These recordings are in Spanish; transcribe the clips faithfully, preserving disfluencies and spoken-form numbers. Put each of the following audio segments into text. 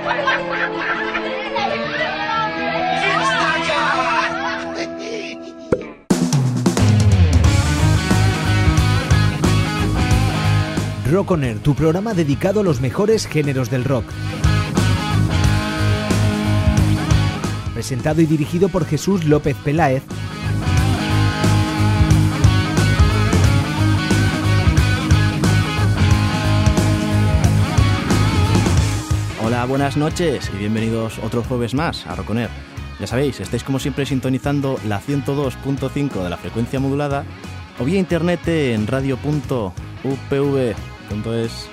Rock On Air, tu programa dedicado a los mejores géneros del rock. Presentado y dirigido por Jesús López Peláez. Hola, buenas noches y bienvenidos otro jueves más a Rock On Air. Ya sabéis, estáis como siempre sintonizando la ciento dos punto cinco de la frecuencia modulada o vía internet en radio punto u p v punto es.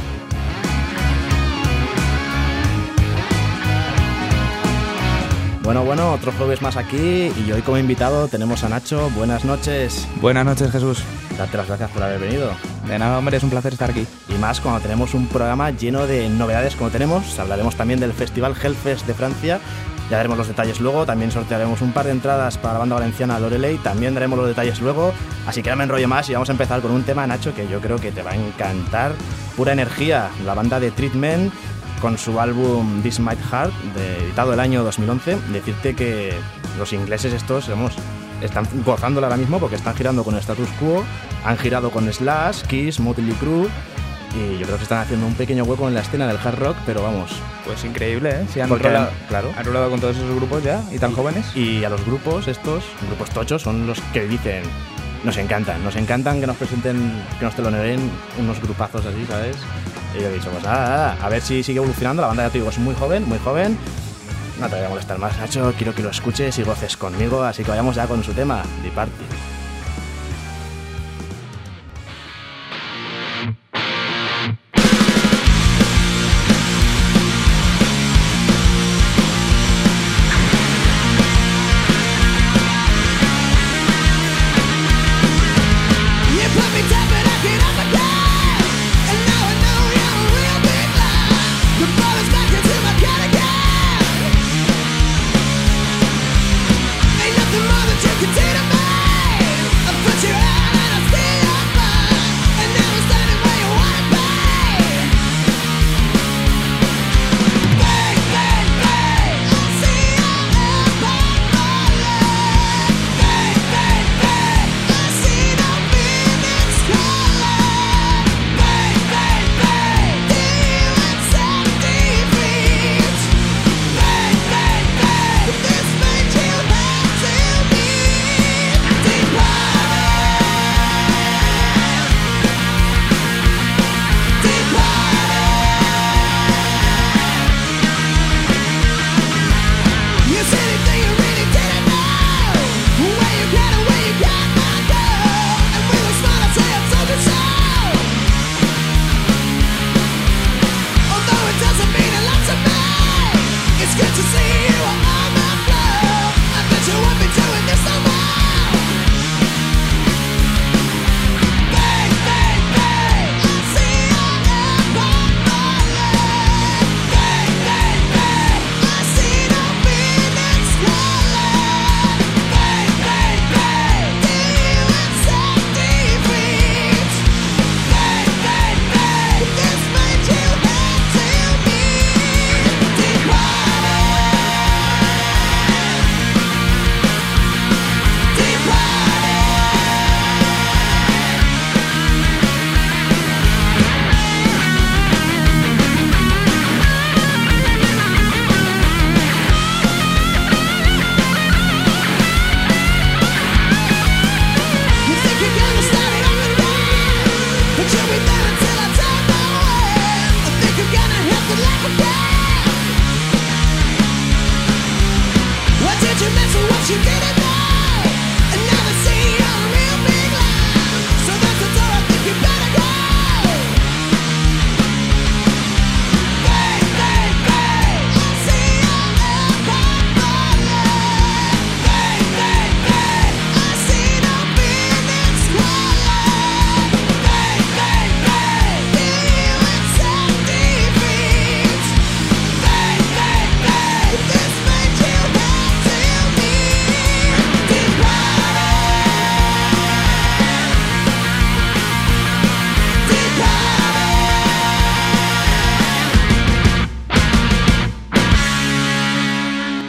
Bueno, bueno, otro jueves más aquí y hoy como invitado tenemos a Nacho. Buenas noches. Buenas noches, Jesús. Darte las gracias por haber venido. De nada, hombre, es un placer estar aquí. Y más cuando tenemos un programa lleno de novedades como tenemos. Hablaremos también del Festival Hellfest de Francia. Ya daremos los detalles luego. También sortearemos un par de entradas para la banda valenciana Loreley. También daremos los detalles luego. Así que no me enrollo más y vamos a empezar con un tema, Nacho, que yo creo que te va a encantar. Pura energía. La banda de Treatment con su álbum This Might Hurt, de, editado el año dos mil once. Decirte que los ingleses estos, vamos, están gozándola ahora mismo porque están girando con Status Quo, han girado con Slash, Kiss, Motley Crue y yo creo que están haciendo un pequeño hueco en la escena del hard rock, pero vamos. Pues increíble, ¿eh? Sí, han porque rolado, han, claro. han rolado con todos esos grupos ya y tan y, jóvenes. Y a los grupos estos, grupos tochos, son los que dicen, nos encantan, nos encantan que nos presenten, que nos teloneren unos grupazos así, ¿sabes? Y yo he dicho, pues nada, nada, a ver si sigue evolucionando. La banda, ya te digo, es muy joven, muy joven. No te voy a molestar más, Nacho. Quiero que lo escuches y goces conmigo. Así que vayamos ya con su tema, The Party.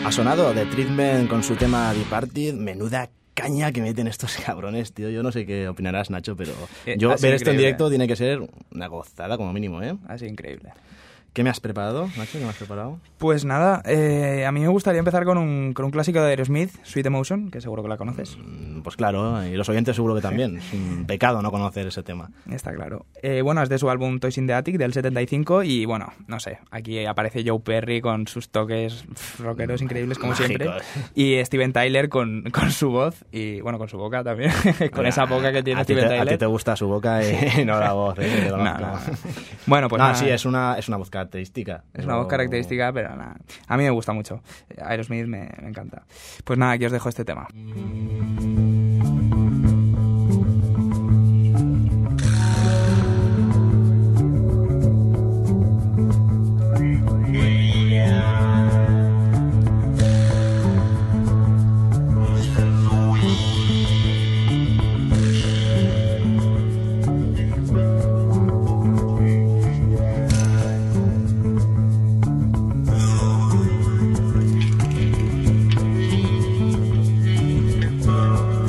Ha sonado The Treatment con su tema Departed. Menuda caña que meten estos cabrones, tío. Yo no sé qué opinarás, Nacho, pero Eh, yo ha ver sido esto en increíble. directo tiene que ser una gozada como mínimo, ¿eh? Ha sido increíble. ¿Qué me has preparado, Nacho? ¿Qué me has preparado? Pues nada, eh, a mí me gustaría empezar con un, con un clásico de Aerosmith, Sweet Emotion, que seguro que la conoces. Mm, Pues claro, y los oyentes seguro que también. Es un pecado no conocer ese tema. Está claro. Eh, bueno, es de su álbum Toys in the Attic del setenta y cinco y bueno, no sé, aquí aparece Joe Perry con sus toques pff, rockeros increíbles como Mágicos. siempre y Steven Tyler con, con su voz y bueno, con su boca también, con Mira, esa boca que tiene a ti Steven te, Tyler. A ti te gusta su boca y no la voz, ¿eh? Te No, conozco. no, no. Bueno, pues no, nada, sí, es una, es una voz característica. es una voz característica, pero nada, a mí me gusta mucho. Aerosmith me, me encanta. Pues nada, aquí os dejo este tema. Thank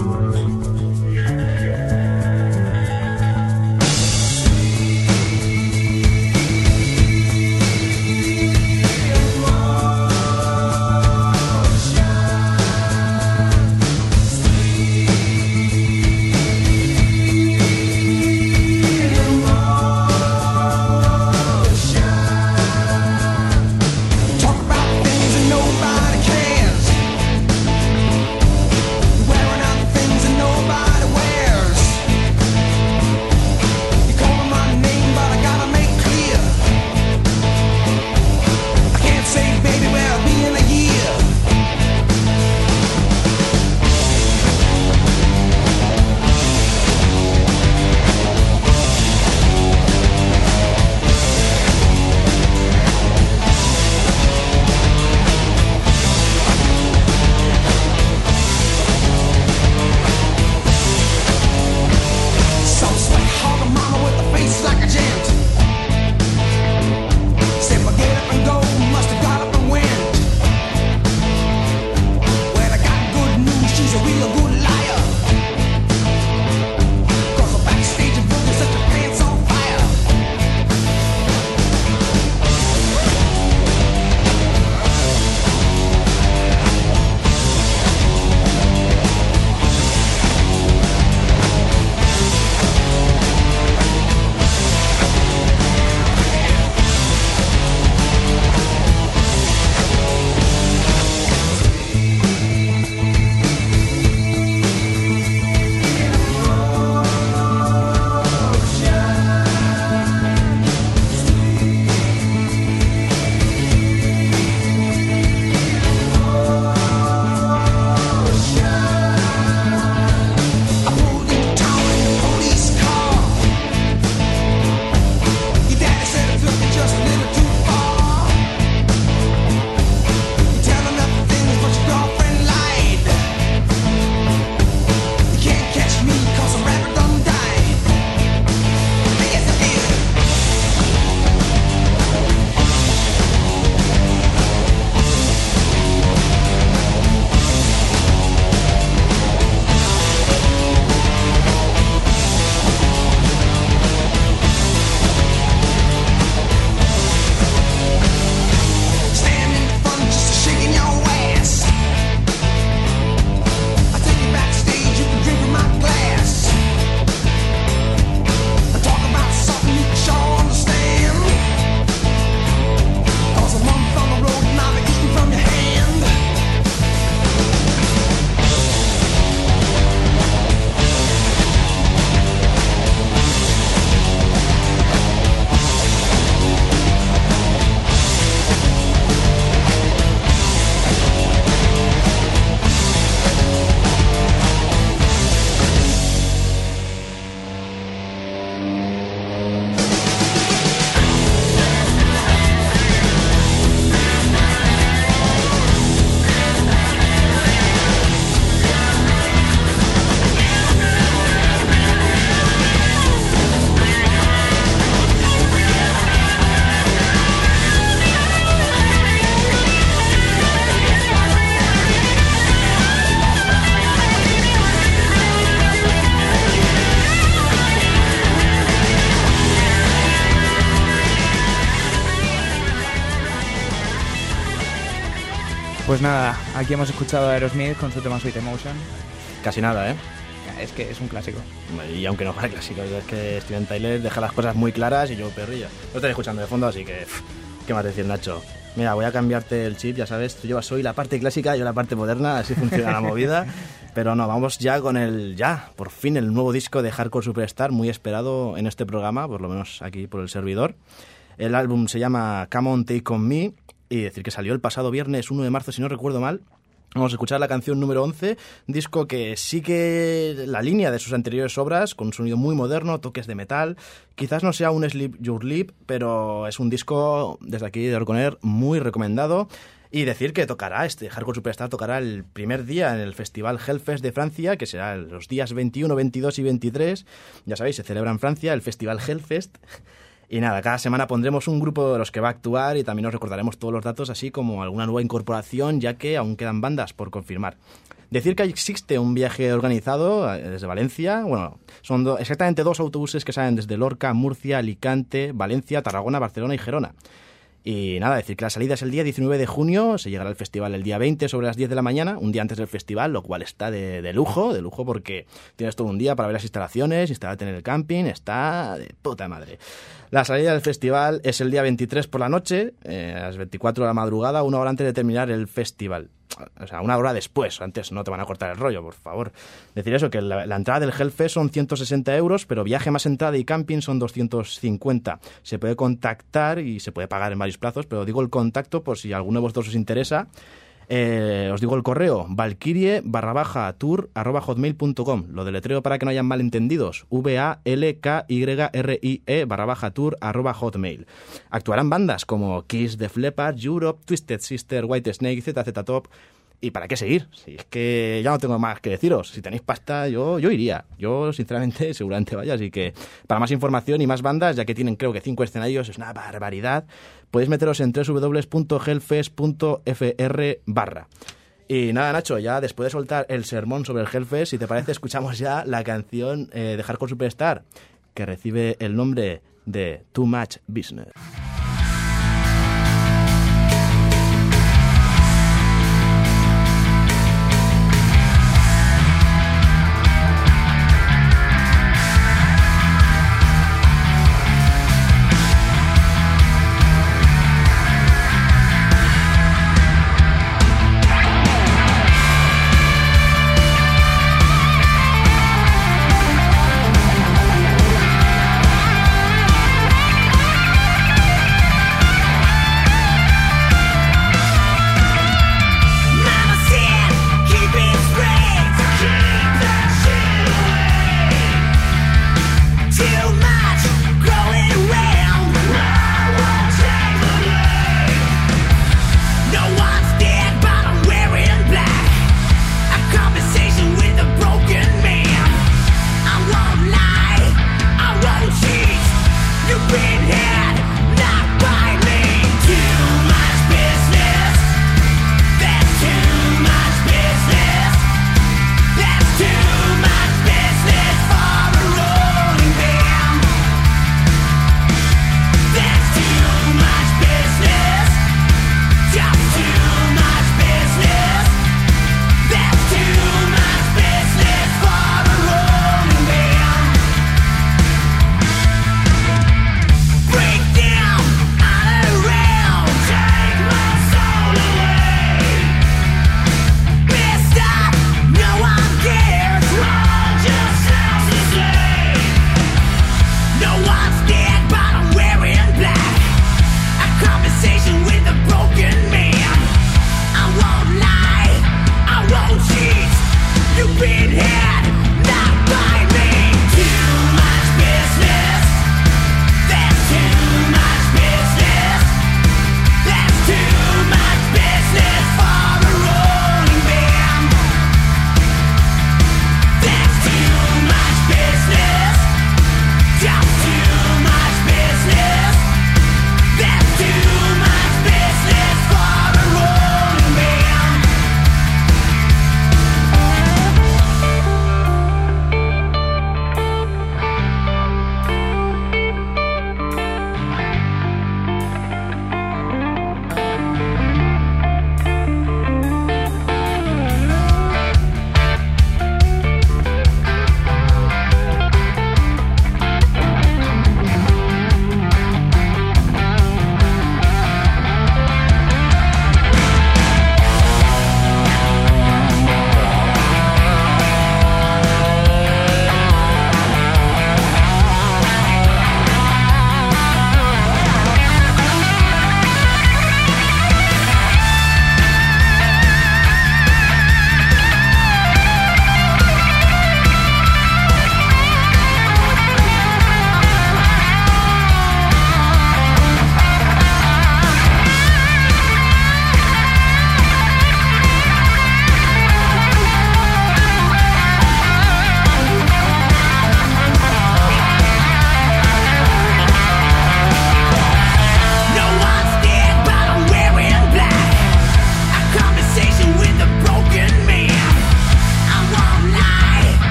Pues nada, aquí hemos escuchado a Aerosmith con su tema Sweet Emotion. Casi nada, ¿eh? Es que es un clásico. Y aunque no fuera clásico, es que Steven Tyler deja las cosas muy claras y yo perrilla. Lo estoy escuchando de fondo, así que... Pff, ¿qué más decir, Nacho? Mira, voy a cambiarte el chip, ya sabes, tú llevas hoy la parte clásica, yo la parte moderna, así funciona la movida. Pero no, vamos ya con el, ya, por fin, el nuevo disco de Hardcore Superstar, muy esperado en este programa, por lo menos aquí por el servidor. El álbum se llama Come On Take On Me, y decir que salió el pasado viernes uno de marzo, si no recuerdo mal. Vamos a escuchar la canción número once, disco que sigue la línea de sus anteriores obras, con un sonido muy moderno, toques de metal. Quizás no sea un Sleep Your Lip, pero es un disco, desde aquí de Orconer, muy recomendado. Y decir que tocará, este Hardcore Superstar tocará el primer día en el Festival Hellfest de Francia, que será los días veintiuno, veintidós y veintitrés. Ya sabéis, se celebra en Francia el Festival Hellfest. Y nada, cada semana pondremos un grupo de los que va a actuar y también os recordaremos todos los datos, así como alguna nueva incorporación, ya que aún quedan bandas por confirmar. Decir que existe un viaje organizado desde Valencia, bueno, son do- exactamente dos autobuses que salen desde Lorca, Murcia, Alicante, Valencia, Tarragona, Barcelona y Gerona. Y nada, decir que la salida es el día diecinueve de junio, se llegará al festival el día veinte sobre las diez de la mañana, un día antes del festival, lo cual está de, de lujo, de lujo porque tienes todo un día para ver las instalaciones, instalarte en el camping, está de puta madre. La salida del festival es el día veintitrés por la noche, eh, a las veinticuatro de la madrugada, una hora antes de terminar el festival. O sea, una hora después, antes no te van a cortar el rollo, por favor. Decir eso, que la, la entrada del Hellfest son ciento sesenta euros, pero viaje más entrada y camping son doscientos cincuenta. Se puede contactar y se puede pagar en varios plazos, pero digo el contacto por si alguno de vosotros os interesa. Eh, os digo el correo, valkyrie barra baja tour arroba hotmail punto com. Lo deletreo para que no hayan malentendidos, v a l k y r i e barra baja tour arroba hotmail. Actuarán bandas como Kiss, Def Leppard, Europe, Twisted Sister, Whitesnake, Z Z Top. ¿Y para qué seguir? Si es que ya no tengo más que deciros. Si tenéis pasta, yo, yo iría. Yo, sinceramente, seguramente vaya. Así que, para más información y más bandas, ya que tienen creo que cinco escenarios, es una barbaridad, podéis meteros en doble u doble u doble u punto hellfest punto f r barra. Y nada, Nacho, ya después de soltar el sermón sobre el Hellfest, si te parece, escuchamos ya la canción eh, de Hardcore Superstar, que recibe el nombre de Too Much Business.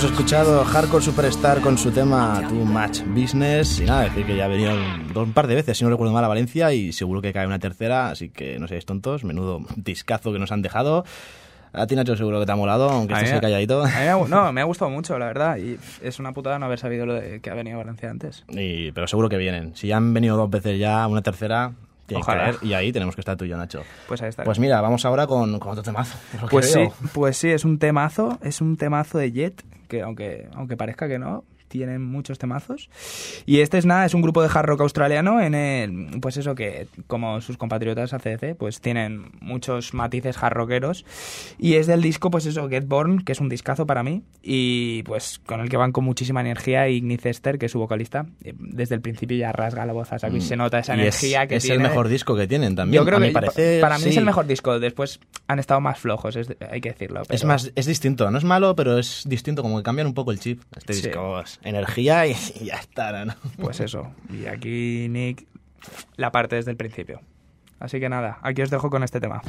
hemos escuchado Hardcore Superstar con su tema Too Much Business. Y nada, decir que ya ha venido un par de veces, si no recuerdo mal, a Valencia, y seguro que cae una tercera, así que no seáis tontos, menudo discazo que nos han dejado. A ti, Nacho, seguro que te ha molado, aunque estés ahí calladito. A mí me ha, no, me ha gustado mucho, la verdad, y es una putada no haber sabido lo de que ha venido a Valencia antes. Y, pero seguro que vienen. Si ya han venido dos veces ya, una tercera... Ojalá. Y ahí tenemos que estar tú y yo, Nacho. Pues ahí está. Pues mira, vamos ahora con, con otro temazo. Pues sí, pues sí, es un temazo, es un temazo de Jet, que aunque, aunque parezca que no, tienen muchos temazos. Y este es nada, es un grupo de hard rock australiano en el, pues eso, que como sus compatriotas A C D C, pues tienen muchos matices hard rockeros. Y es del disco, pues eso, Get Born, que es un discazo para mí, y pues con el que van con muchísima energía. Iggy Cester, que es su vocalista, desde el principio ya rasga la voz a saco y se nota esa y energía es, que es tiene. Es el mejor disco que tienen también. Yo creo a que mi parecer, para mí sí. es el mejor disco. Después han estado más flojos, es, hay que decirlo. Pero... Es más, es distinto. No es malo, pero es distinto, como que cambian un poco el chip. Este sí. disco es energía y, y ya está, ¿no? Pues eso. Y aquí Nick la parte desde el principio. Así que nada, aquí os dejo con este tema.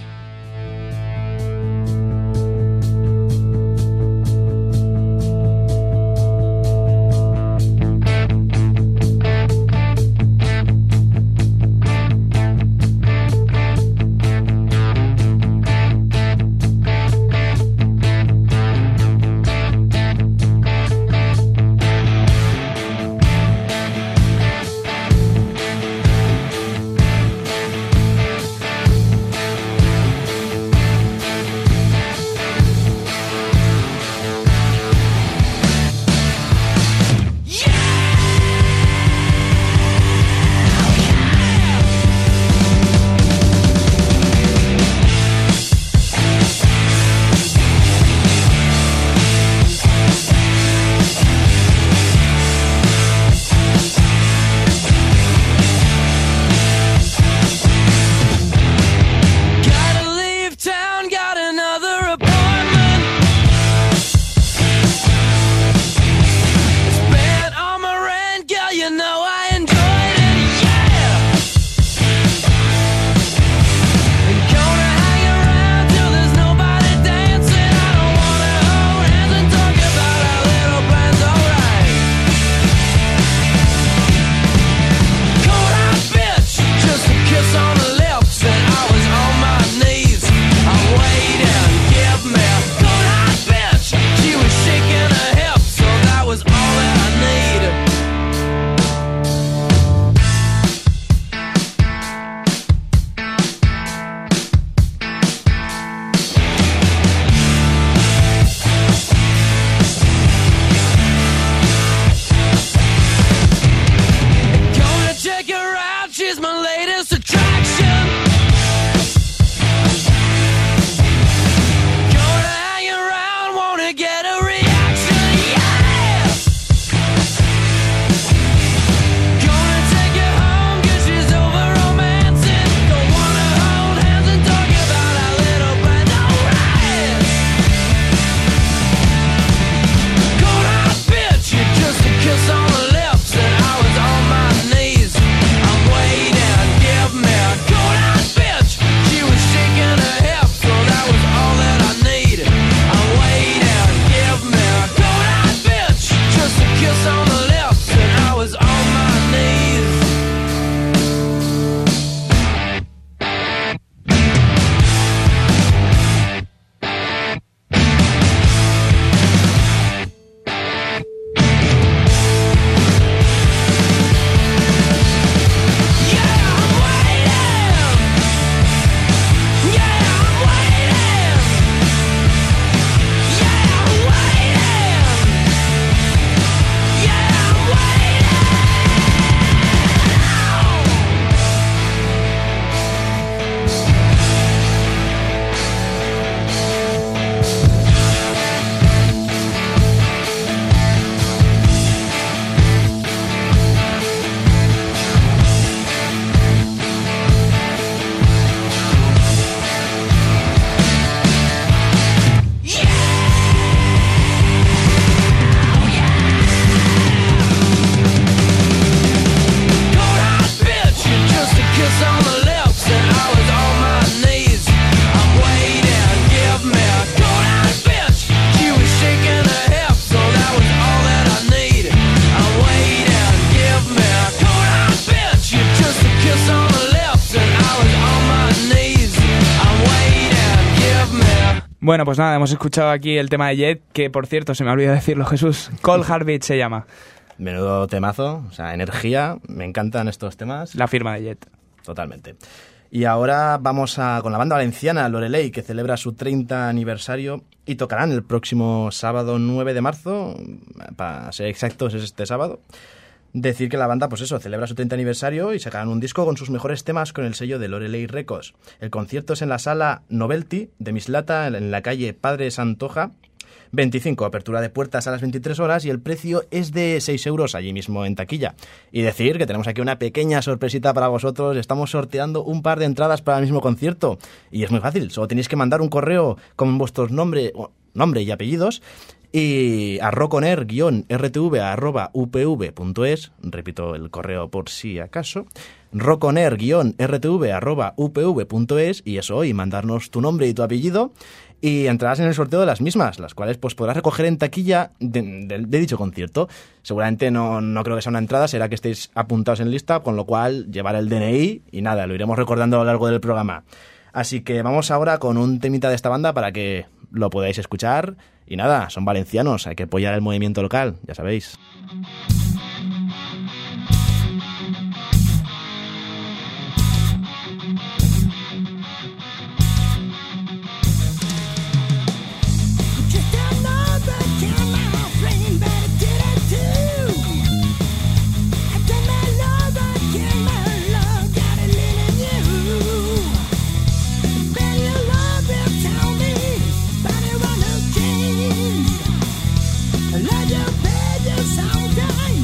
Kiss on the lips and I was on my knees. I'm waiting, give me Bueno, pues nada, hemos escuchado aquí el tema de Jet, que por cierto, se me ha olvidado decirlo, Jesús. Cold Heartbeat se llama. Menudo temazo, o sea, energía, me encantan estos temas. La firma de Jet. Totalmente. Y ahora vamos a, con la banda valenciana Loreley, que celebra su treinta aniversario y tocarán el próximo sábado nueve de marzo, para ser exactos es este sábado. Decir que la banda, pues eso, celebra su treinta aniversario y sacarán un disco con sus mejores temas con el sello de Loreley Records. El concierto es en la sala Novelty de Mislata, en la calle Padre Santoja, veinticinco, apertura de puertas a las veintitrés horas y el precio es de seis euros allí mismo en taquilla. Y decir que tenemos aquí una pequeña sorpresita para vosotros, estamos sorteando un par de entradas para el mismo concierto y es muy fácil, solo tenéis que mandar un correo con vuestros nombre, nombre y apellidos y a roconer guión r t v arroba u p v punto es, repito el correo por si acaso, roconer guión r t v arroba u p v punto es y eso, y mandarnos tu nombre y tu apellido y entrarás en el sorteo de las mismas, las cuales pues podrás recoger en taquilla de, de, de dicho concierto. Seguramente no, no creo que sea una entrada, será que estéis apuntados en lista, con lo cual llevar el D N I y nada, lo iremos recordando a lo largo del programa. Así que vamos ahora con un temita de esta banda para que lo podáis escuchar. Y nada, son valencianos, hay que apoyar el movimiento local, ya sabéis. Let your bed, your sound die.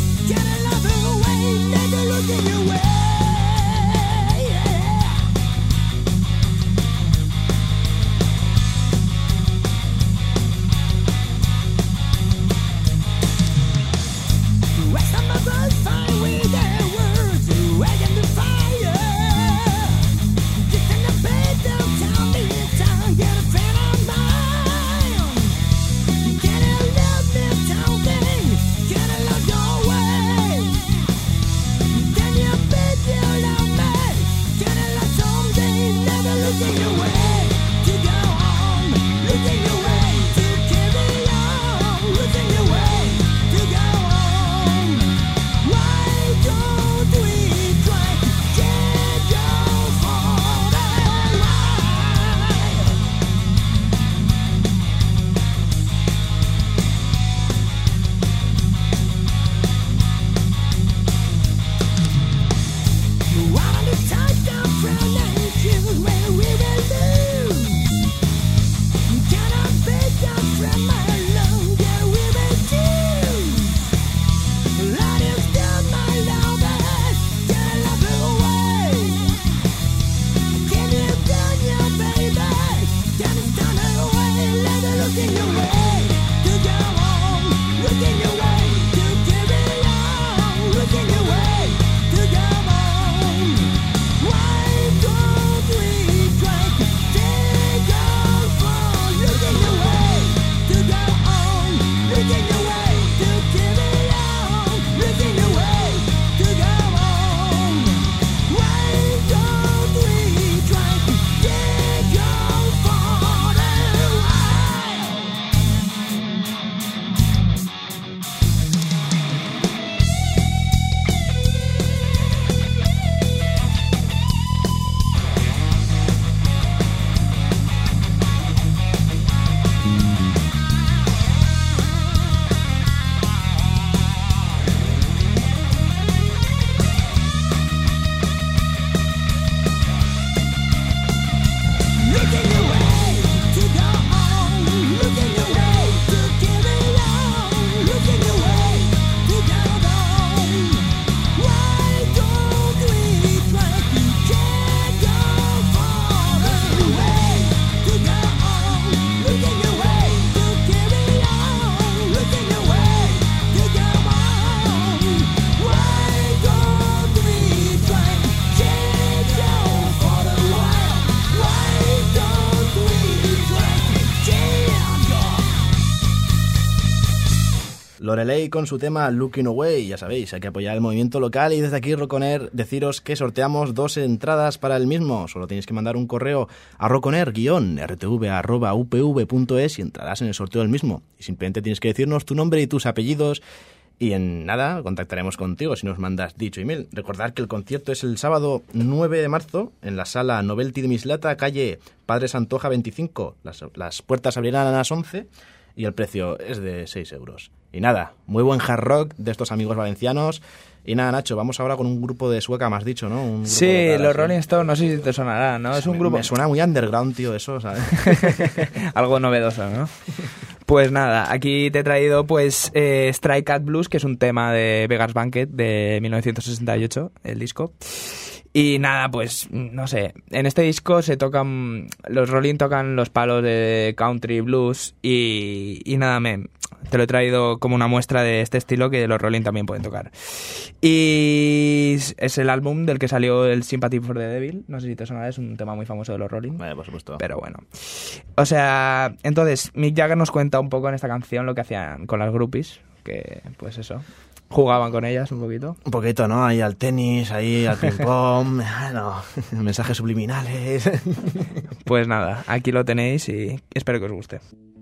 Loreley con su tema Looking Away, ya sabéis, hay que apoyar el movimiento local y desde aquí Rock On Air deciros que sorteamos dos entradas para el mismo. Solo tenéis que mandar un correo a rockonair-r t v arroba u p v punto es y entrarás en el sorteo del mismo. Y simplemente tienes que decirnos tu nombre y tus apellidos y en nada contactaremos contigo si nos mandas dicho email. Recordad que el concierto es el sábado nueve de marzo en la sala Novelty de Mislata, calle Padre Santoja veinticinco. Las, las puertas abrirán a las once y el precio es de seis euros. Y nada, muy buen hard rock de estos amigos valencianos. Y nada, Nacho, vamos ahora con un grupo de Sueca, me has dicho, ¿no? Un sí, local, los así. Rolling Stones, no sé si te sonará, ¿no? Es un me, grupo... Me suena muy underground, tío, eso, ¿sabes? Algo novedoso, ¿no? Pues nada, aquí te he traído pues eh, Stray Cat Blues, que es un tema de Beggars Banquet de mil novecientos sesenta y ocho, el disco. Y nada, pues, no sé, en este disco se tocan, los Rolling tocan los palos de country blues y, y nada, me, te lo he traído como una muestra de este estilo que los Rolling también pueden tocar. Y es el álbum del que salió el Sympathy for the Devil, no sé si te suena, es un tema muy famoso de los Rolling. Vale, por supuesto. Pero bueno, o sea, entonces Mick Jagger nos cuenta un poco en esta canción lo que hacían con las groupies, que pues eso... Jugaban con ellas un poquito. Un poquito, ¿no? Ahí al tenis, ahí al ping-pong, bueno, mensajes subliminales. Pues nada, aquí lo tenéis y espero que os guste.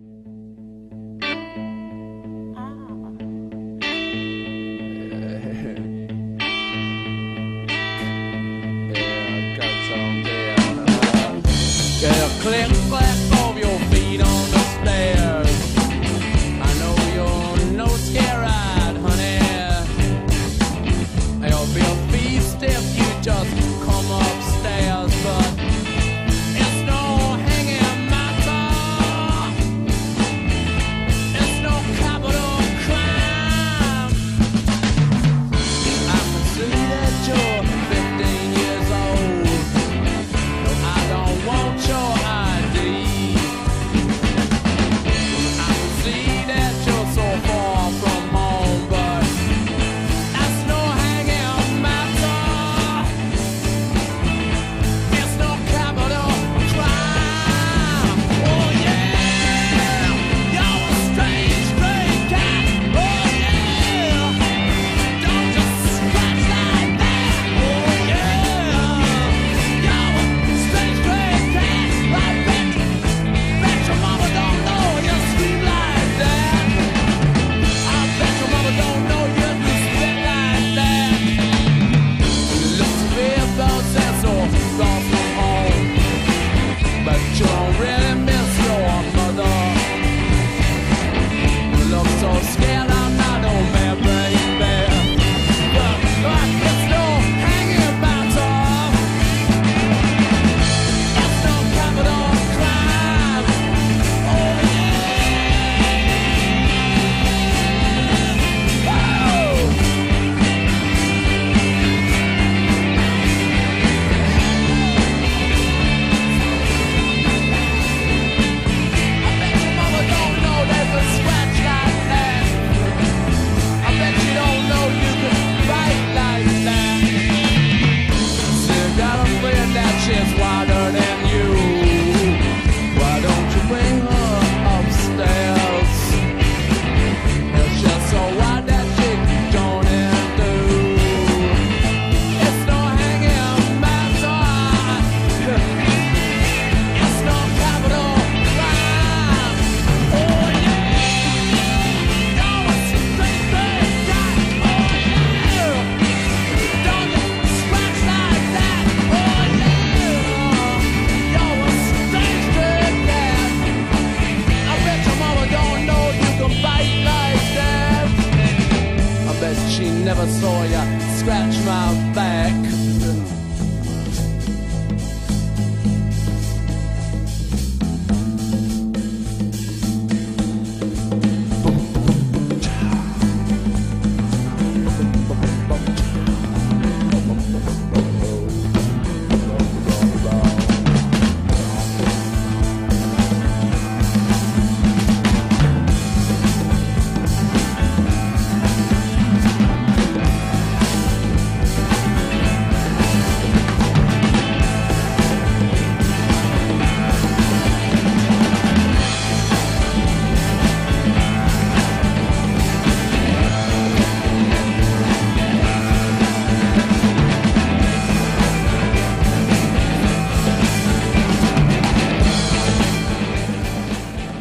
Just come upstairs, but it's no hanging matter. It's no capital crime. I can see that you're fifteen years old. No, I don't want your I D. I can see that you're so far from home, but that's no hanging matter.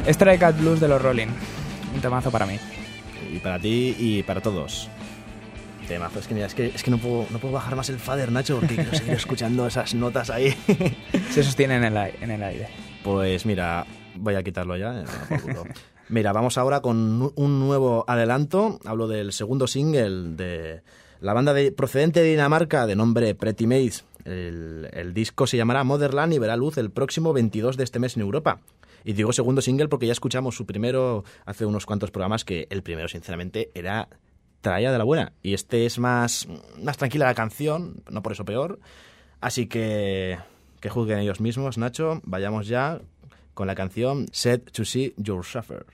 Stray Cat Blues de los Rolling. Un temazo para mí. Y para ti y para todos. Temazo, es que mira, es que, es que no, puedo, no puedo bajar más el fader, Nacho, porque quiero seguir escuchando esas notas ahí. Se sostiene en el, en el aire. Pues mira, voy a quitarlo ya. Eh, por culo. Mira, vamos ahora con un nuevo adelanto. Hablo del segundo single de la banda de, procedente de Dinamarca de nombre Pretty Maids. El, el disco se llamará Motherland y verá luz el próximo veintidós de este mes en Europa. Y digo segundo single porque ya escuchamos su primero hace unos cuantos programas, que el primero sinceramente era traía de la buena. Y este es más, más tranquila la canción, no por eso peor. Así que que juzguen ellos mismos, Nacho. Vayamos ya con la canción Sad to See You Suffer.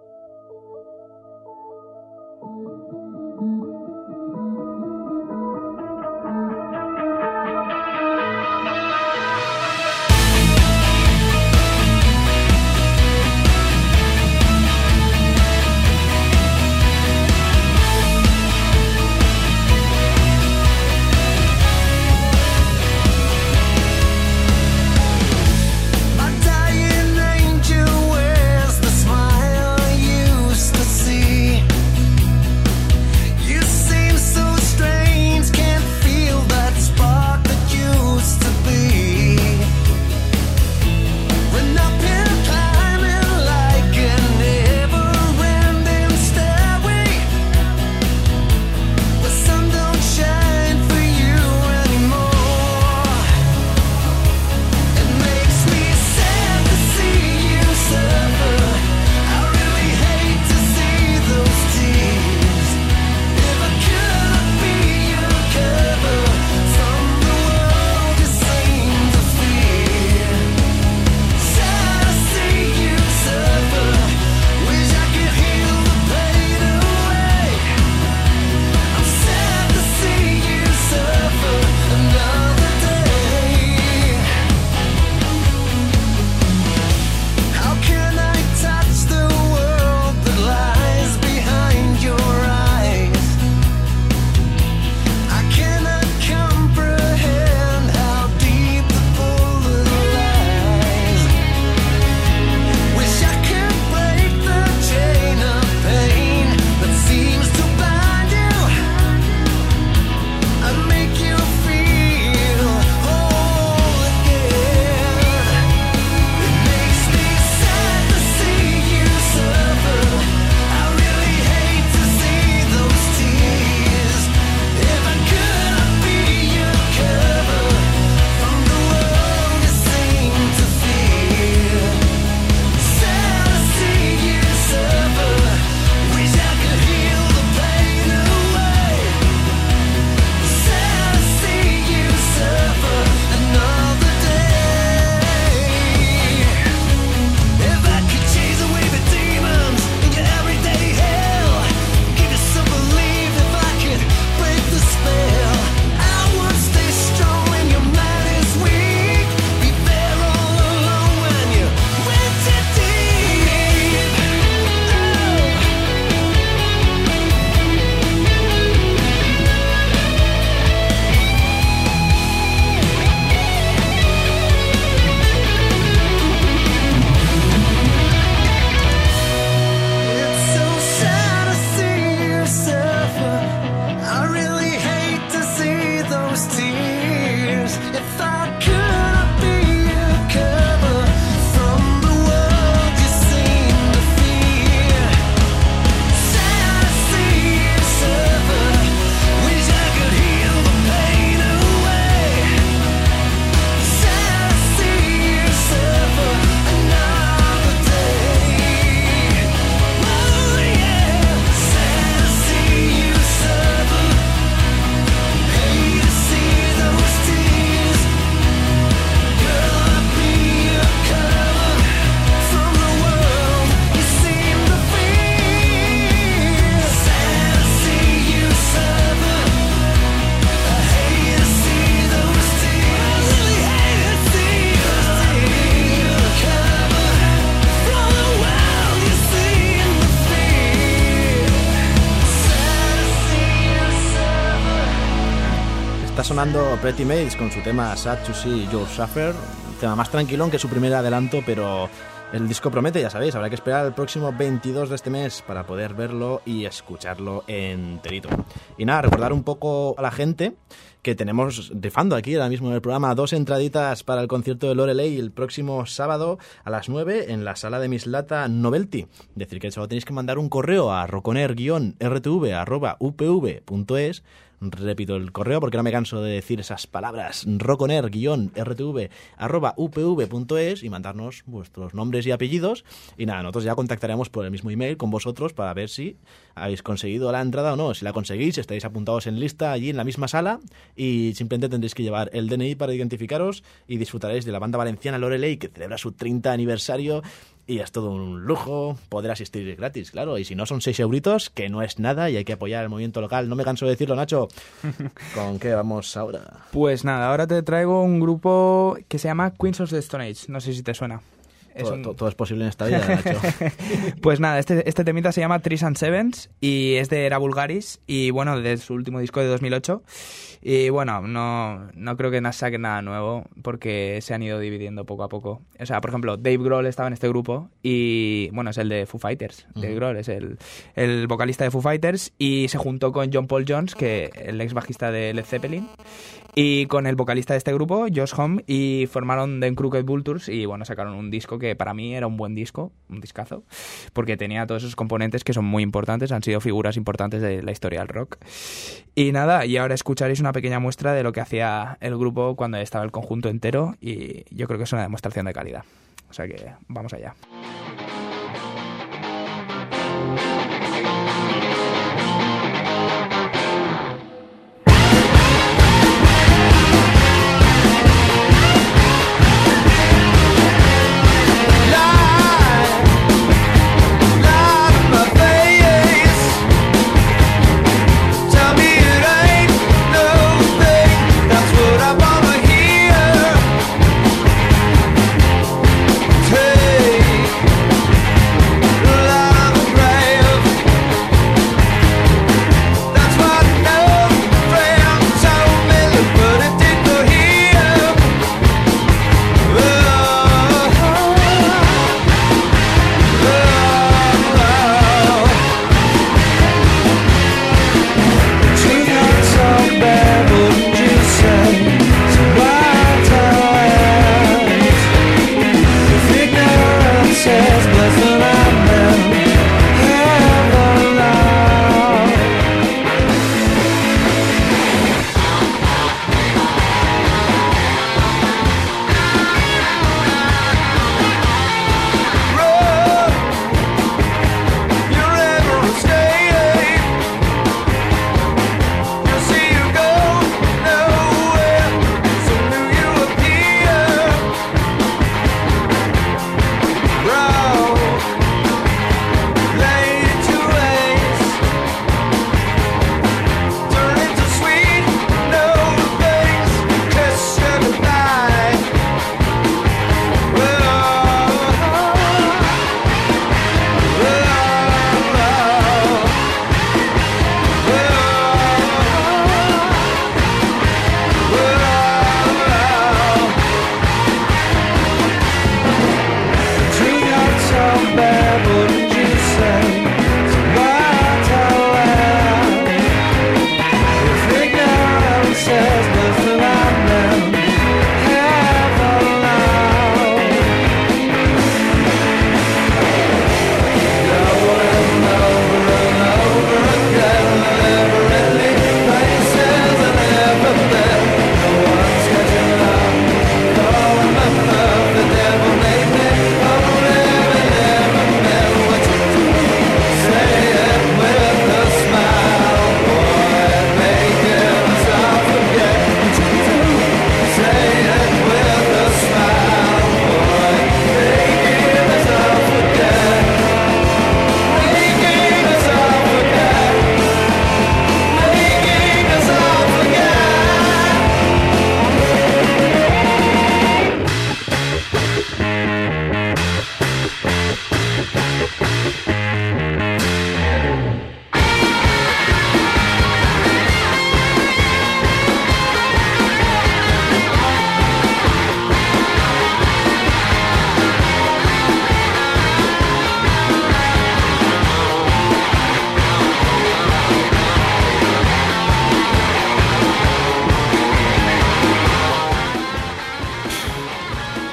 Está sonando Pretty Maids con su tema Sad to See You Suffer, un tema más tranquilón que su primer adelanto, pero El disco promete, ya sabéis, habrá que esperar el próximo veintidós de este mes para poder verlo y escucharlo enterito. Y nada, recordar un poco a la gente que tenemos rifando aquí ahora mismo en el programa dos entraditas para el concierto de Loreley el próximo sábado a las nueve en la sala de Mislata Novelty. Es decir, que solo tenéis que mandar un correo a roconer guion r t v arroba u p v punto es. Repito el correo porque no me canso de decir esas palabras, roconer guion r t v arroba u p v punto es, y mandarnos vuestros nombres y apellidos, y nada, nosotros ya contactaremos por el mismo email con vosotros para ver si habéis conseguido la entrada o no. Si la conseguís, estáis apuntados en lista allí en la misma sala, y simplemente tendréis que llevar el D N I para identificaros y disfrutaréis de la banda valenciana Loreley, que celebra su treinta aniversario. Y es todo un lujo poder asistir gratis, claro. Y si no, son seis euritos, que no es nada, y hay que apoyar el movimiento local. No me canso de decirlo, Nacho. ¿Con qué vamos ahora? Pues nada, ahora te traigo un grupo que se llama Queens of the Stone Age. No sé si te suena. Es todo, un... todo, todo es posible en esta vida, Nacho. Pues nada, este, este temita se llama Threes and Sevens y es de Era Vulgaris, y bueno, de su último disco de dos mil ocho. Y bueno, no, no creo que saquen nada nuevo porque se han ido dividiendo poco a poco. O sea, por ejemplo, Dave Grohl estaba en este grupo y, bueno, es el de Foo Fighters. Uh-huh. Dave Grohl es el, el vocalista de Foo Fighters, y se juntó con John Paul Jones, que el ex bajista de Led Zeppelin, y con el vocalista de este grupo, Josh Homme, y formaron The Crooked Vultures, y bueno, sacaron un disco que para mí era un buen disco, un discazo, porque tenía todos esos componentes que son muy importantes, han sido figuras importantes de la historia del rock. Y nada, y ahora escucharéis una pequeña muestra de lo que hacía el grupo cuando estaba el conjunto entero, y yo creo que es una demostración de calidad. O sea que vamos allá. Hey,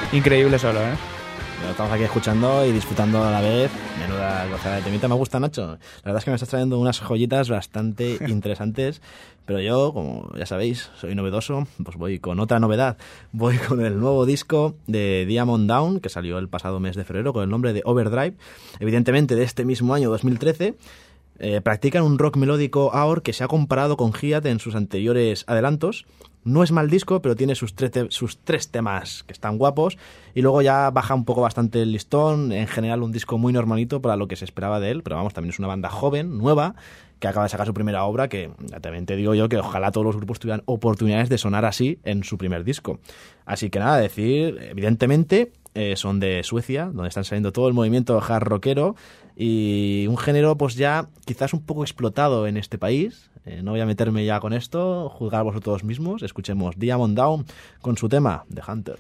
Increíble solo, ¿eh? Lo estamos aquí escuchando y disfrutando a la vez. Menuda gozada de temita. Me gusta, Nacho. La verdad es que me estás trayendo unas joyitas bastante interesantes. Pero yo, como ya sabéis, soy novedoso. Pues voy con otra novedad. Voy con el nuevo disco de Diamond Down, que salió el pasado mes de febrero con el nombre de Overdrive. Evidentemente de este mismo año, dos mil trece. Eh, practican un rock melódico Aor que se ha comparado con Giat en sus anteriores adelantos. No es mal disco, pero tiene sus, tre- sus tres temas que están guapos y luego ya baja un poco bastante el listón. En general un disco muy normalito para lo que se esperaba de él, pero vamos, también es una banda joven, nueva, que acaba de sacar su primera obra, que también te digo yo que ojalá todos los grupos tuvieran oportunidades de sonar así en su primer disco. Así que nada, decir, evidentemente eh, son de Suecia, donde están saliendo todo el movimiento hard rockero y un género pues ya quizás un poco explotado en este país. Eh, no voy a meterme ya con esto, juzgar vosotros mismos. Escuchemos Diamond Down con su tema, The Hunter.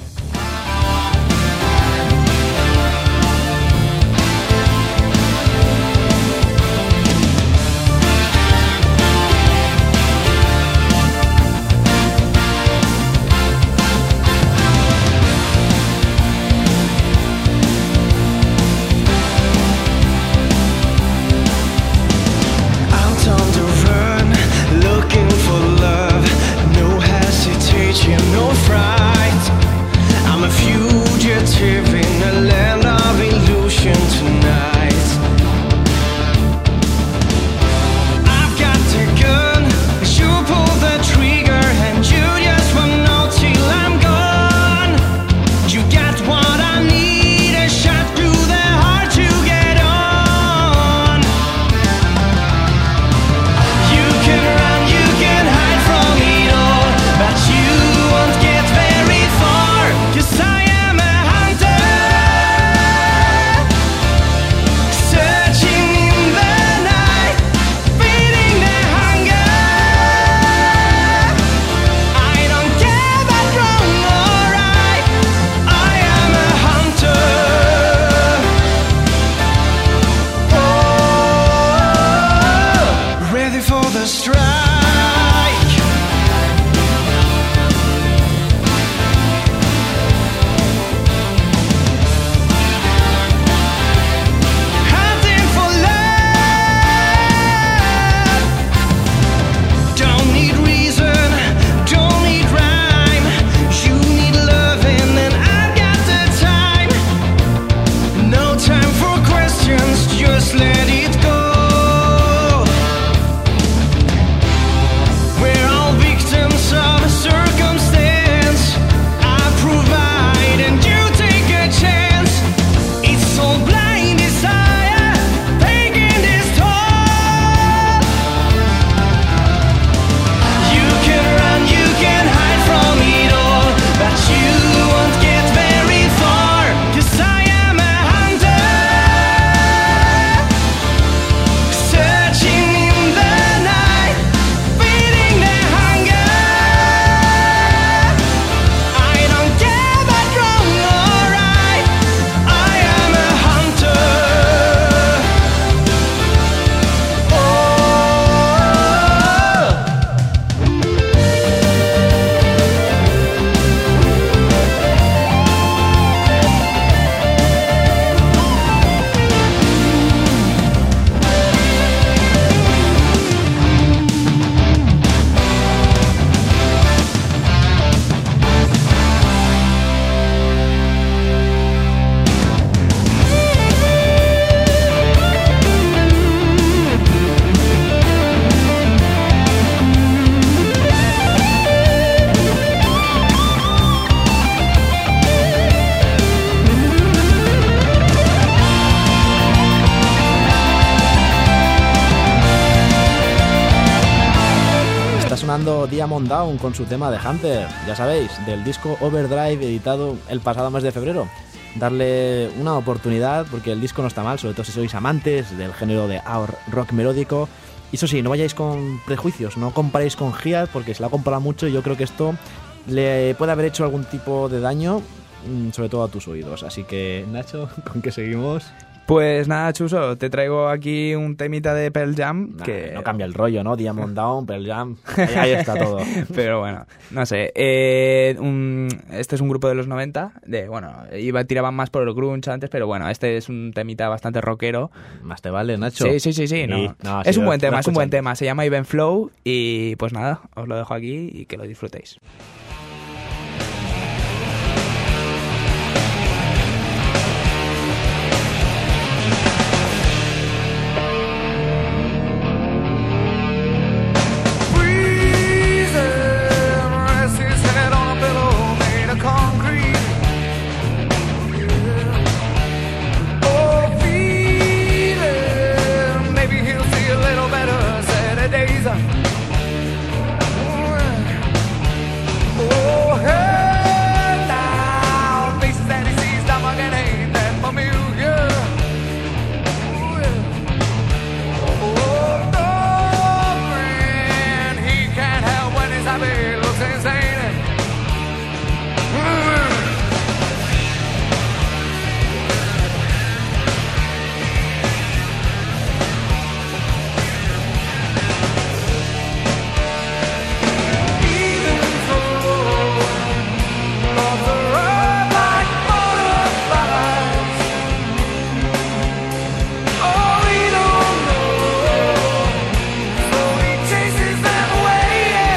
No fright, I'm a fugitive in a land of illusion tonight. I've got a gun, you pull the trigger and you just won't know till I'm gone. You got what I need, a shot through the heart to get on. You can run, you can hide from it all, but you won't get very far, 'cause I am a hunter, searching in the night, feeding the hunger. I don't care about wrong or right, I am a hunter. Oh, ready for the strike. Hunting for love. Don't need reason, don't need rhyme. You need loving and I've got the time. No time for questions, just let it go. We're all victims of circumstance. I provide and you take a chance. It's all blind desire, taking this toll. You can run, you can hide from it all, but you won't get very far, 'cause I am a hunter, searching in the night, feeding the hunger. I don't care about wrong or right, I am a hunter. Oh. Está sonando Diamond Down con su tema de Hunter, ya sabéis, del disco Overdrive editado el pasado mes de febrero. Darle una oportunidad porque el disco no está mal, sobre todo si sois amantes del género de Aor rock melódico. Y eso sí, no vayáis con prejuicios, no comparéis con Giat porque se la ha comparado mucho y yo creo que esto le puede haber hecho algún tipo de daño, mm, sobre todo a tus oídos. Así que, Nacho, ¿con qué seguimos? Pues nada, Chuso, te traigo aquí un temita de Pearl Jam Nah, que... No cambia el rollo, ¿no? Diamond Down, Pearl Jam, ahí, ahí está todo. Pero bueno, no sé. Eh, un, este es un grupo de los noventa. De, bueno, iba, tiraban más por el grunge antes, pero bueno, este es un temita bastante rockero. Más te vale, Nacho. Sí, sí, sí, sí. No. Y- no, es sí, un lo- buen lo tema, es un buen escuchan. tema. Se llama Even Flow y pues nada, os lo dejo aquí y que lo disfrutéis. Rests his head on a pillow made of concrete. Oh, feeling maybe he'll see a little better Saturdays. Oh, head down, faces that he sees down again ain't that familiar. Oh, no friend, he can't help when his happy looks insane. Even though loves are run like butterflies, oh, he don't know, so he chases them away.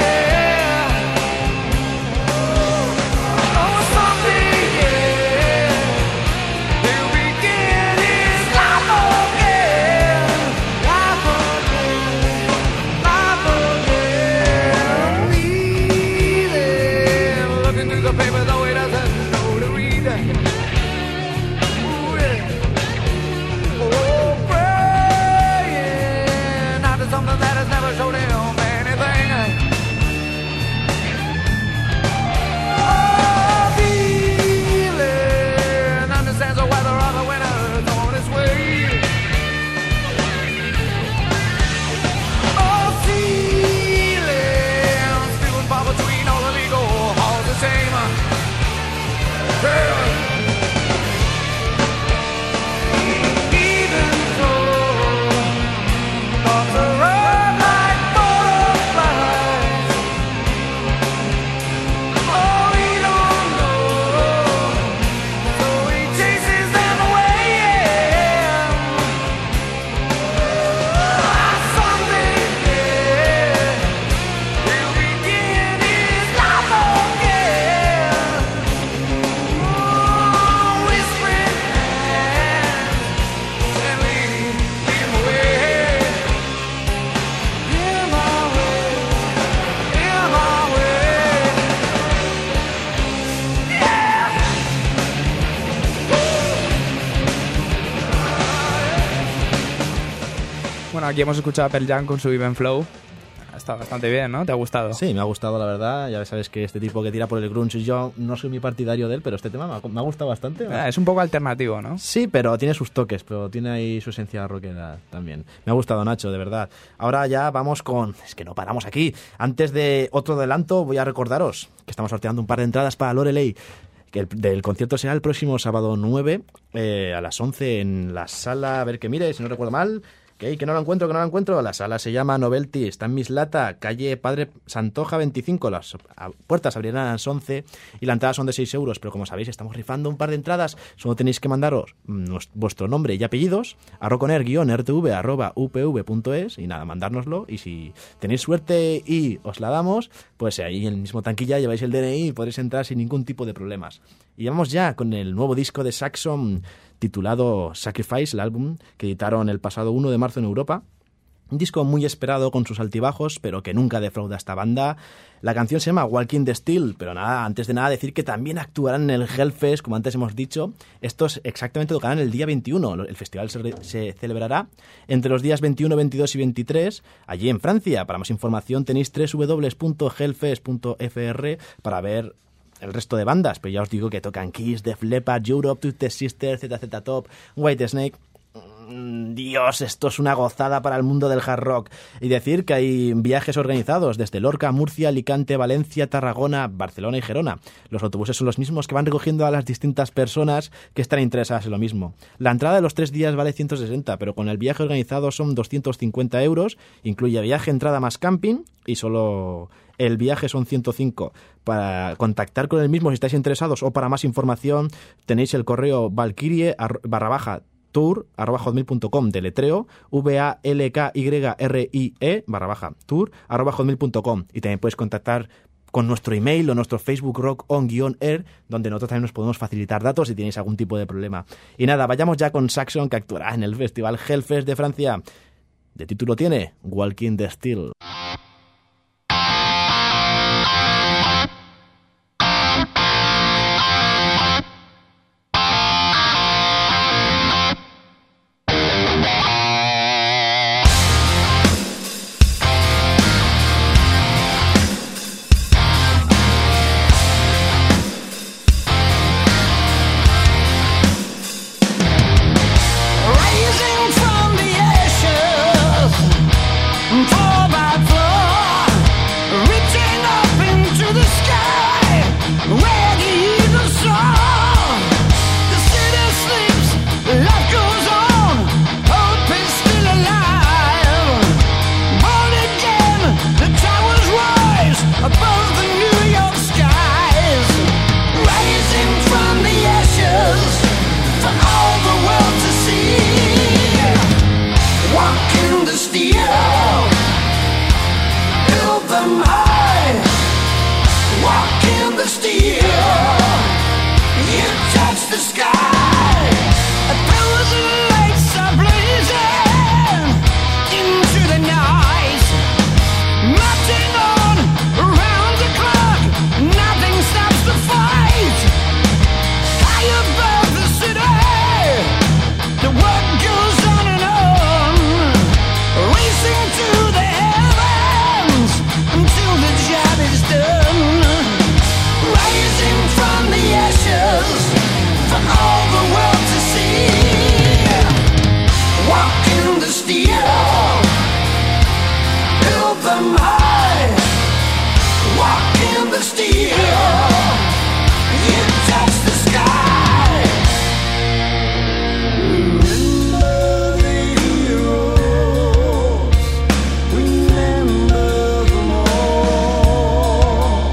Oh, someday, yeah, he'll begin his life again, life again, life again. Reading, looking through the paper though he doesn't know to read. Ooh, yeah. Oh, praying after something that has never showed him anything. Oh, feeling understands the weather of the winter's on its way. Oh, feeling feeling far between all the legal halls of shame. Yeah. Even though thoughts are run like butterflies, oh, he don't know, so he chases them away. Someday, yeah, he'll begin his life again. Oh, whispering hands gently lead him away. In my way, in my way, yeah. Bueno, aquí hemos escuchado a Pearl Jam con su Even Flow. Ha estado bastante bien, ¿no? ¿Te ha gustado? Sí, me ha gustado, la verdad. Ya sabes que este tipo que tira por el grunge, yo no soy muy partidario de él, pero este tema me ha, me ha gustado bastante. Ah, es un poco alternativo, ¿no? Sí, pero tiene sus toques, pero tiene ahí su esencia rockera también. Me ha gustado, Nacho, de verdad. Ahora ya vamos con... Es que no paramos aquí. Antes de otro adelanto, voy a recordaros que estamos sorteando un par de entradas para Loreley, que el del concierto será el próximo sábado nueve eh, a las once en la sala... A ver que mire, si no recuerdo mal... Que, que no lo encuentro, que no lo encuentro. La sala se llama Novelty, está en Mislata, calle Padre Santoja veinticinco. Las a, puertas abrirán a las once y la entrada son de seis euros. Pero como sabéis, estamos rifando un par de entradas. Solo tenéis que mandaros mm, vuestro nombre y apellidos a roconer-rtv arroba upv.es y nada, mandárnoslo. Y si tenéis suerte y os la damos, pues ahí en el mismo tanquilla lleváis el D N I y podréis entrar sin ningún tipo de problemas. Y vamos ya con el nuevo disco de Saxon, titulado Sacrifice, el álbum que editaron el pasado uno de marzo en Europa. Un disco muy esperado con sus altibajos, pero que nunca defrauda a esta banda. La canción se llama Walking the Steel, pero nada, antes de nada decir que también actuarán en el Hellfest, como antes hemos dicho. Estos exactamente tocarán el día veintiuno. El festival se, se celebrará entre los días veintiuno, veintidós y veintitrés, allí en Francia. Para más información tenéis doble u doble u doble u punto hellfest punto f r para ver el resto de bandas, pero ya os digo que tocan Kiss, Def Leppard, Europe, Twisted Sister, Z Z Top, Whitesnake Dios, esto es una gozada para el mundo del hard rock. Y decir que hay viajes organizados desde Lorca, Murcia, Alicante, Valencia, Tarragona, Barcelona y Gerona. Los autobuses son los mismos que van recogiendo a las distintas personas que están interesadas en lo mismo. La entrada de los tres días vale ciento sesenta, pero con el viaje organizado son doscientos cincuenta euros. Incluye viaje, entrada más camping y solo el viaje son ciento cinco. Para contactar con el mismo si estáis interesados o para más información tenéis el correo valkyrie barra baja tour arroba hotmail punto com, deletreo V A L K Y R I E barra baja tour arroba hotmail punto com, y también puedes contactar con nuestro email o nuestro Facebook rock on guion air, donde nosotros también nos podemos facilitar datos si tenéis algún tipo de problema. Y nada, vayamos ya con Saxon, que actuará en el Festival Hellfest de Francia. De título tiene Walking the Steel. Rising from the ashes, four by four, reaching up into the sky, where the eagles soar. The city sleeps, life goes on, hope is still alive. Born again, the towers rise above the New York skies. Rising from the ashes, for all the world to see. Walking the steel, build them high. Walking the steel, you touch the sky. A thousand lights are blazing into the night. Marching on around the clock, nothing stops the fight. High above the city, the work goes on and on, racing to the heavens until the job is done. Rising from the ashes, for all the world to see. Walking the steel, build them high. Walking the steel, you touch the sky. Remember the heroes, remember them all.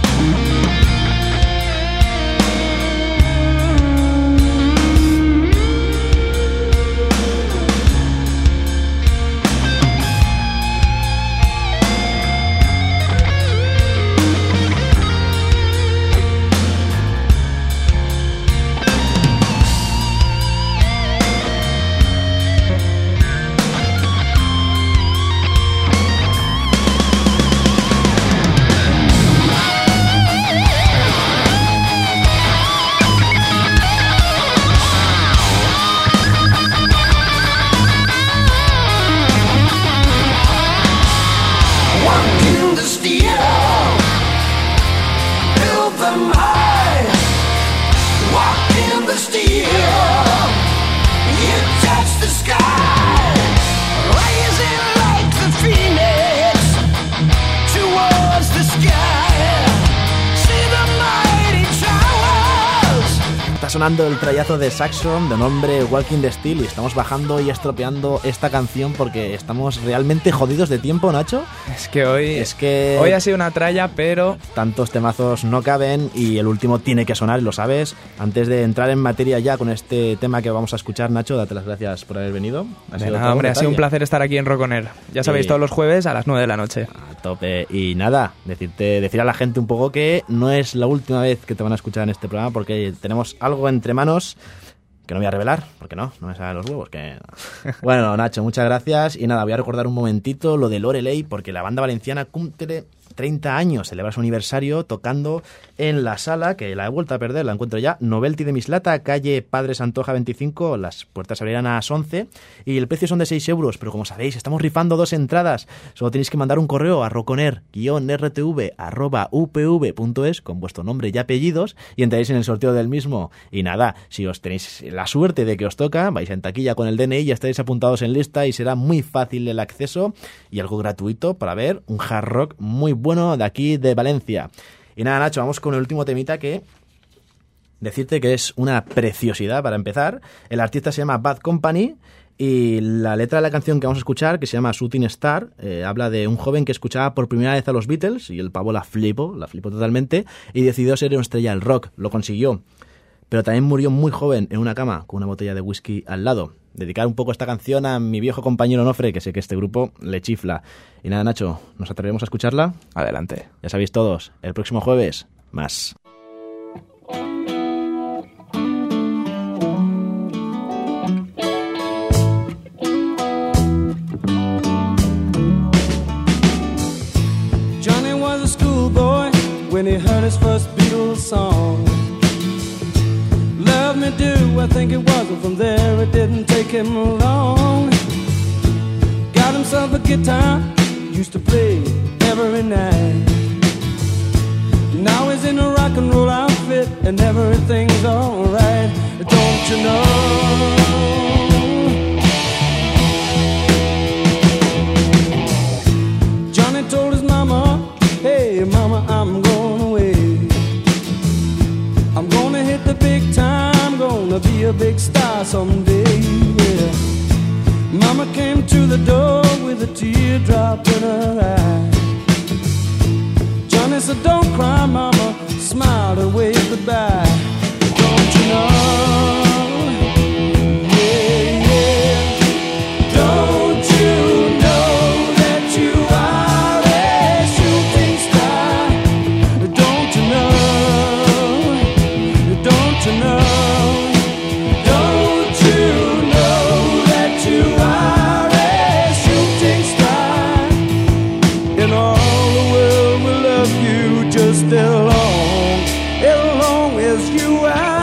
Walking the steel, build them high. Walking the steel, you touch the sky. Rising like the phoenix towards the sky. See the mighty towers. Está sonando el trayazo de Saxon de nombre Walking the Steel y estamos bajando y estropeando esta canción porque estamos realmente jodidos de tiempo, Nacho. Es que hoy, Es que hoy ha sido una tralla, pero tantos temazos no caben y el último tiene que sonar, lo sabes. Antes de entrar en materia ya con este tema que vamos a escuchar, Nacho, date las gracias por haber venido. Ha de sido nada, todo hombre, ha sido un detalle. placer estar aquí en Rock On Air. Ya sabéis, Sí. todos los jueves a las nueve de la noche. A tope. Y nada, decirte, decir a la gente un poco que no es la última vez que te van a escuchar en este programa porque tenemos algo entre manos que no voy a revelar, porque no, no me salen los huevos. Que... Bueno, Nacho, muchas gracias. Y nada, voy a recordar un momentito lo de Loreley, porque la banda valenciana cumple treinta años, celebra su aniversario tocando en la sala, que la he vuelto a perder, la encuentro ya, Novelty de Mislata, calle Padre Santoja veinticinco, las puertas se abrirán a las once y el precio son de seis euros, pero como sabéis, estamos rifando dos entradas, solo tenéis que mandar un correo a roconer guión r t v arroba u p v punto es con vuestro nombre y apellidos y entraréis en el sorteo del mismo. Y nada, si os tenéis la suerte de que os toca, vais en taquilla con el D N I y estaréis apuntados en lista y será muy fácil el acceso y algo gratuito para ver un hard rock muy bueno de aquí de Valencia. Y nada, Nacho, vamos con el último temita, que decirte que es una preciosidad para empezar. El artista se llama Bad Company y la letra de la canción que vamos a escuchar, que se llama Shooting Star, eh, habla de un joven que escuchaba por primera vez a los Beatles y el pavo la flipó, la flipó totalmente y decidió ser una estrella del rock. Lo consiguió, pero también murió muy joven en una cama con una botella de whisky al lado. Dedicar un poco esta canción a mi viejo compañero Nofre, que sé que este grupo le chifla. Y nada, Nacho, ¿nos atrevemos a escucharla? Adelante. Ya sabéis todos, el próximo jueves, más. Johnny was a schoolboy when he heard his first Beatles song. Love me do, I think it was, and from there it didn't take him long. Got himself a guitar, used to play every night. Now he's in a rock and roll outfit and everything's alright. Don't you know? Johnny told his mama, hey mama, I'm going away. I'm gonna hit the big time, gonna be a big star someday, yeah. Mama came to the door with a teardrop in her eye. Johnny said, don't cry, mama, smiled and waved goodbye. Don't you know? Yeah, yeah. Don't you know that you are a shooting star? Don't you know? Don't you know? Don't you know that you are a shooting star? And all the world will love you just as long, as long as you are.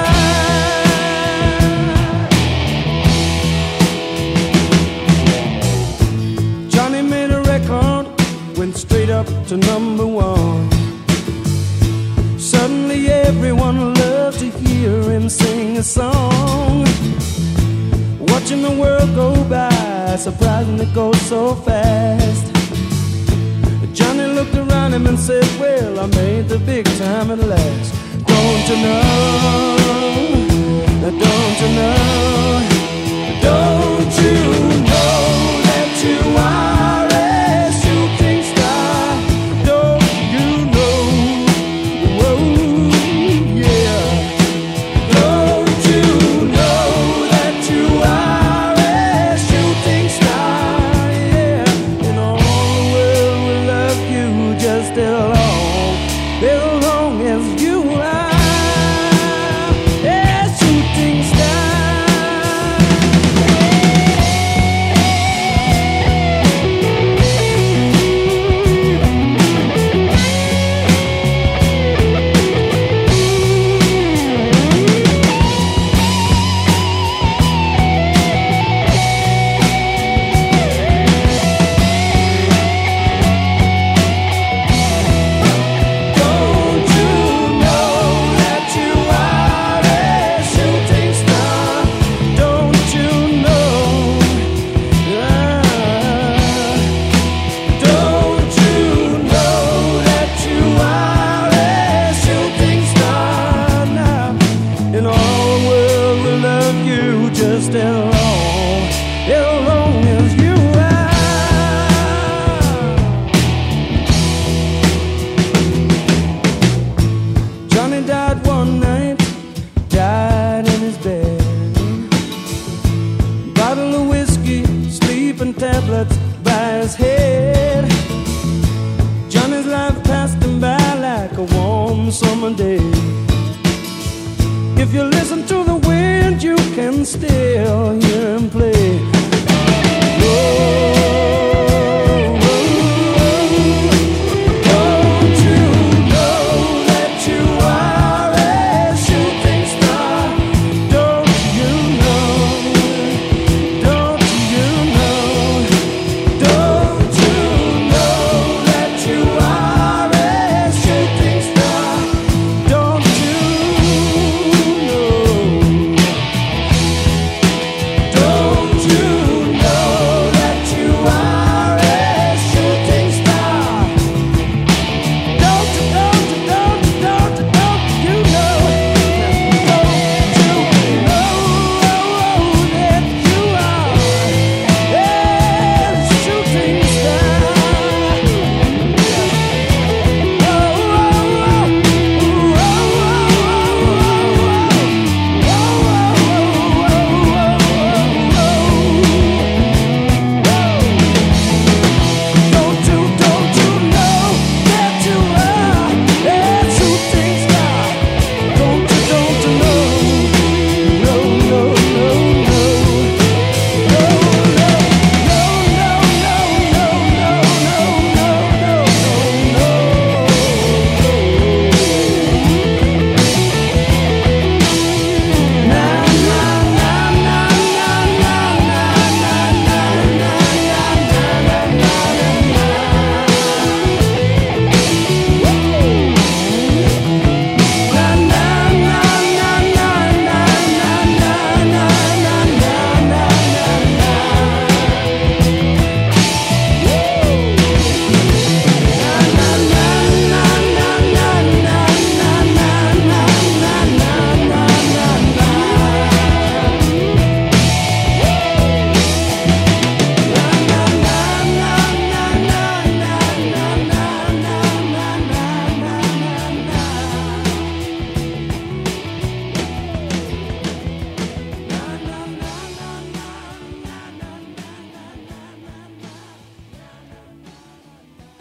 Johnny made a record, went straight up to number one. Suddenly everyone loved to hear him sing a song. Watching the world go by, surprising it goes so fast. Johnny looked around him and said, well, I made the big time at last. Don't you know? Don't you know? Don't you know that you are a shooting star? Don't you know? Whoa, yeah. Don't you know that you are a shooting star? Yeah. And all the world will love you just as long, as long as you are a shooting star. Don't you know that you are a shooting star? Don't you know? Ah. Don't you know that you are a shooting star now? And all the world will love you just as long, as long as you are. Johnny died one night, died in his bed. Bottle of whiskey, sleeping tablets by his head. Johnny's life passed him by like a warm summer day. If you listen to the wind, you can still hear him play.